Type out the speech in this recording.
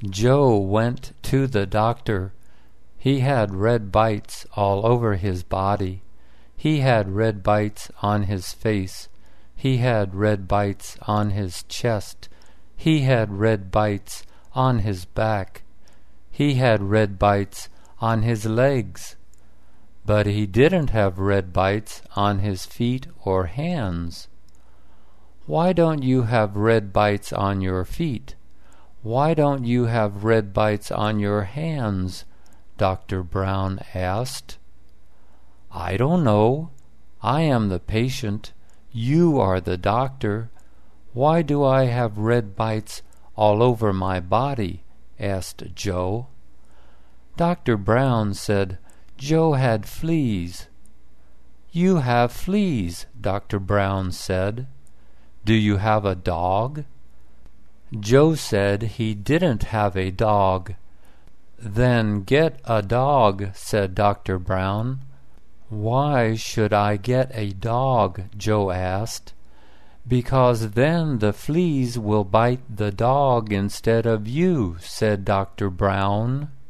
Joe went to the doctor. He had red bites all over his body. He had red bites on his face. He had red bites on his chest. He had red bites on his back. He had red bites on his legs. But he didn't have red bites on his feet or hands. "Why don't you have red bites on your feet? Why don't you have red bites on your hands?" Dr. Brown asked. "I don't know. I am the patient. You are the doctor. Why do I have red bites all over my body?" asked Joe. Dr. Brown said Joe had fleas. "You have fleas," Dr. Brown said. "Do you have a dog?" Joe said he didn't have a dog. "Then get a dog," said Dr. Brown. "Why should I get a dog?" Joe asked. "Because then the fleas will bite the dog instead of you," said Dr. Brown.